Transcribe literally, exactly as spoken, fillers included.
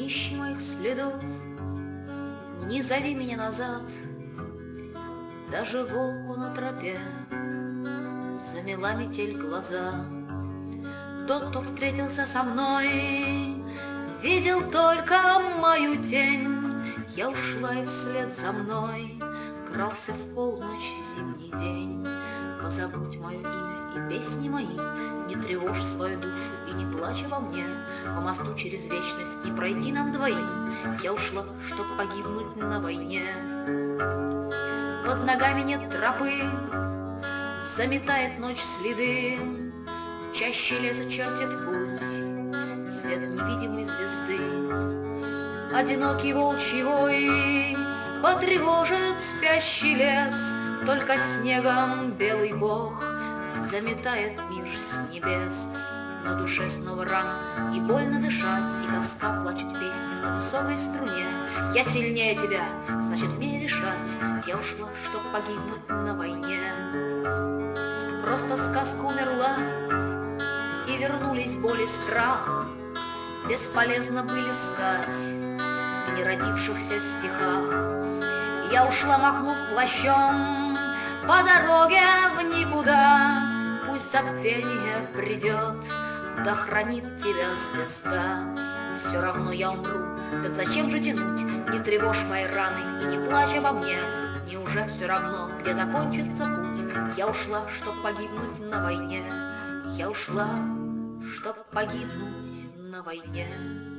Не ищи моих следов, не зови меня назад. Даже волку на тропе замела метель глаза. Тот, кто встретился со мной, видел только мою тень. Я ушла, и вслед за мной крался в полночь зимний день. Позабудь мое имя и песни мои, не тревожь свою душу и не плачь обо мне. По мосту через вечность не пройти нам двоим. Я ушла, чтоб погибнуть на войне. Под ногами нет тропы, заметает ночь следы. В чаще леса чертит путь свет невидимой звезды. Одинокий волчий вой потревожит спящий лес. Только снегом белый бог заметает мир с небес. На душе снова рано и больно дышать, и тоска плачет песню на высокой струне. Я сильнее тебя, значит мне решать. Я ушла, чтоб погибнуть на войне. Просто сказка умерла, и вернулись боль и страх. Бесполезно были искать в неродившихся стихах. Я ушла, махнув плащом, по дороге в никуда. Пусть забвение придет, да хранит тебя звезда. Все равно я умру, так зачем же тянуть? Не тревожь мои раны и не плачь обо мне. Мне уже все равно, где закончится путь. Я ушла, чтоб погибнуть на войне. Я ушла, чтоб погибнуть на войне.